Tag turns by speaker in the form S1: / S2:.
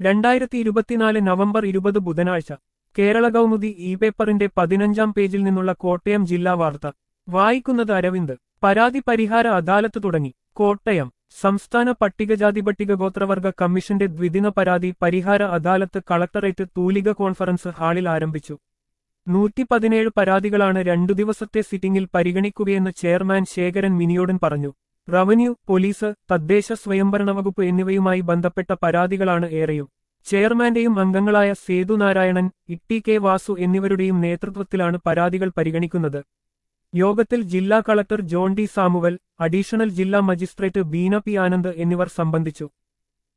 S1: 2024 November 20 ബുധനാഴ്ച Kerala Kaumudi E പേപ്പറിന്റെ 15-ാം പേജിൽ നിന്നുള്ള കോട്ടയം ജില്ലാ വാർത്ത വായിക്കുന്നത് അരവിന്ദ്. പരാതി പരിഹാര അദാലത്ത് തുടങ്ങി. കോട്ടയം സംസ്ഥാന പട്ടികജാതി പട്ടികഗോത്രവർഗ കമ്മീഷന്റെ ദ്വിദിന പരാതി പരിഹാര അദാലത്ത് കളക്ടറേറ്റ് തൂലിക കോൺഫറൻസ് ഹാളിൽ ആരംഭിച്ചു. 117 പരാതികളാണ് 2 ദിവസത്തെ സിറ്റിംഗിൽ പരിഗണിക്കുകയെന്ന് ചെയർമാൻ ശേഖരൻ മിനിയോടൻ പറഞ്ഞു. റവന്യൂ, പോലീസ്, തദ്ദേശ സ്വയംഭരണ വകുപ്പ് എന്നിവയുമായി ബന്ധപ്പെട്ട പരാതികളാണ് ഏറെയും. ചെയർമാന്റെയും അംഗങ്ങളായ സേതു നാരായണൻ, ഇട്ടി കെ വാസു എന്നിവരുടെയും നേതൃത്വത്തിലാണ് പരാതികൾ പരിഗണിക്കുന്നത്. യോഗത്തിൽ ജില്ലാ collector John D Samuel, additional ജില്ലാ മജിസ്ട്രേറ്റ് ബീന പി ആനന്ദ് എന്നിവർ സംബന്ധിച്ചു.